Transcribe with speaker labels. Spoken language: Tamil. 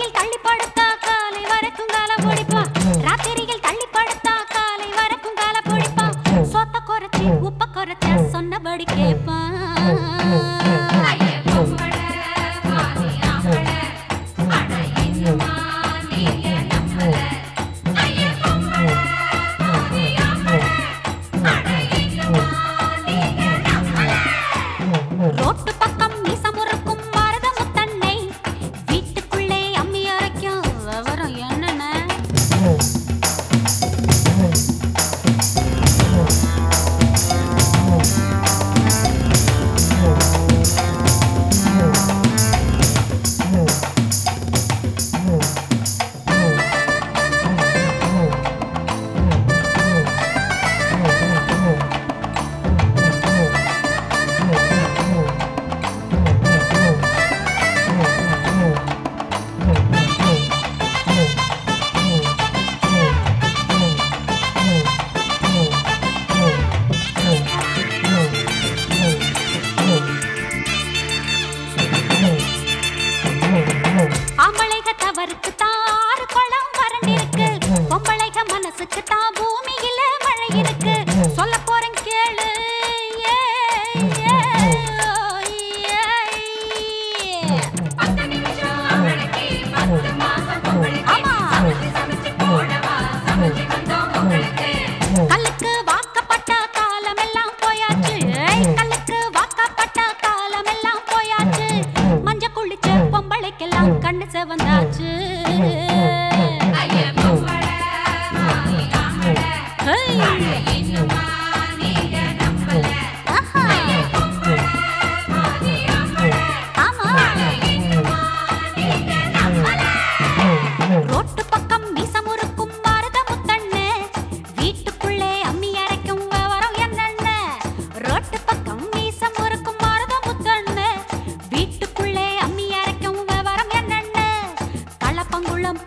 Speaker 1: ராத்திரியில் தள்ளி படுத்தா காலை வரைக்கும் கால பிடிப்பான். ராத்திரியில் தள்ளி படுத்தா காலை வரைக்கும் கால பிடிப்பான். சொத்த குறைச்சி உப்ப குறைச்ச சொன்னபடி கேட்பான். ரோட்டு பக்கம் மீசமுறுக்கும் மருதமு தன்னை வீட்டுக்குள்ளே அம்மி அரைக்கும் விவரம் என்னென்ன? ஆம்பளைக தவறுக்கு தாறு குளம் வறண்டிருக்கு. பொம்பளைக மனசுக்கு தான் பூமியில மழை இருக்கு. சொல்ல போறேன் கேளு. கல்லுக்கு வாக்கப்பட்ட காலமெல்லாம் போயாச்சு. கல்லுக்கு வாக்கப்பட்ட காலமெல்லாம் போயாச்சு. மஞ்ச குளிச்ச பொம்பளைக்கெல்லாம் கண்ணு செவந்தாச்சு. ரோட்டு பக்கம் மீசமுறுக்கும் மருதமு தன்னை வீட்டுக்குள்ளே அம்மி அரைக்கும் விவரம் என்னென்ன? ரோட்டு பக்கம் மீசமுறுக்கும் மருதமு தன்னை வீட்டுக்குள்ளே அம்மி அரைக்கும் விவரம் என்னென்ன? களப்பங்குளம்